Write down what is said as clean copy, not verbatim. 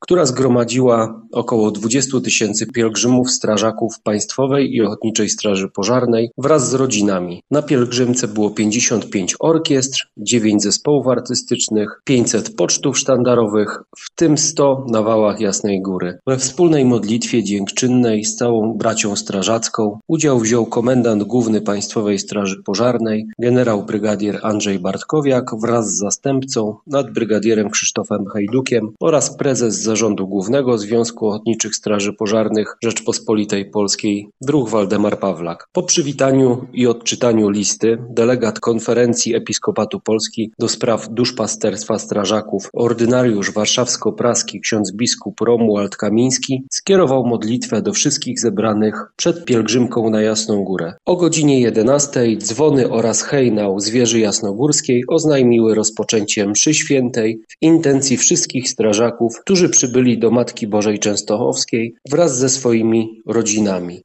która zgromadziła około 20 000 pielgrzymów strażaków Państwowej i Ochotniczej Straży Pożarnej wraz z rodzinami. Na pielgrzymce było 55 orkiestr, 9 zespołów artystycznych, 500 pocztów sztandarowych, w tym 100 na wałach Jasnej Góry. We wspólnej modlitwie dziękczynnej z całą bracią strażacką udział wziął komendant główny Państwowej Straży Pożarnej, generał brygadier Andrzej Bartkowiak wraz z zastępcą, nadbrygadierem Krzysztofem Hajdukiem oraz prezes Zarządu Głównego Związku Ochotniczych Straży Pożarnych Rzeczpospolitej Polskiej druh Waldemar Pawlak. Po przywitaniu i odczytaniu listy delegat Konferencji Episkopatu Polski do spraw duszpasterstwa strażaków, ordynariusz warszawsko-praski ksiądz biskup Romuald Kamiński skierował modlitwę do wszystkich zebranych przed pielgrzymką na Jasną Górę. O godzinie 11 dzwony oraz hejnał z wieży jasnogórskiej oznajmiły rozpoczęcie mszy świętej w intencji wszystkich strażaków, którzy przybyli do Matki Bożej Częstochowskiej wraz ze swoimi rodzinami.